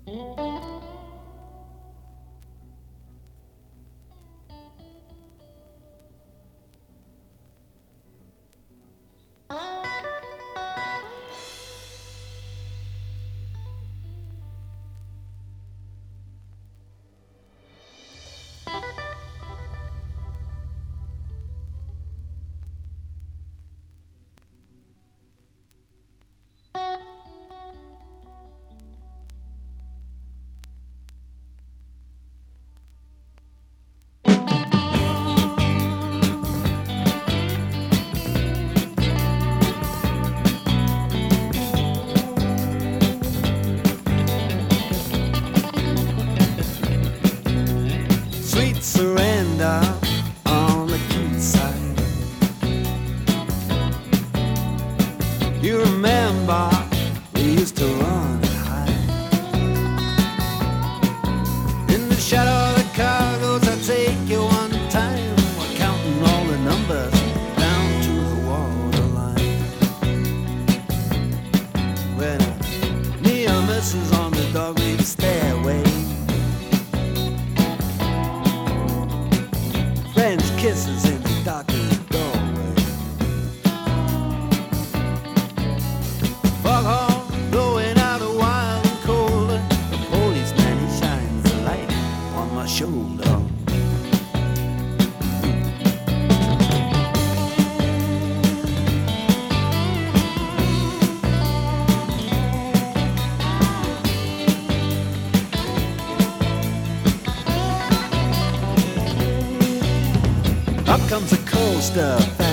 Sweet surrender on the quayside. You remember we used to run and hide in the shadow of the cargoes. I take you one time. We're counting all the numbers down to the waterline. When near misses on the dog-leaf stairway, French kisses in the darkened doorway. Foghorn blowing out a wild and cold. The policeman, he shines a light on my shoulder. Up comes a coaster.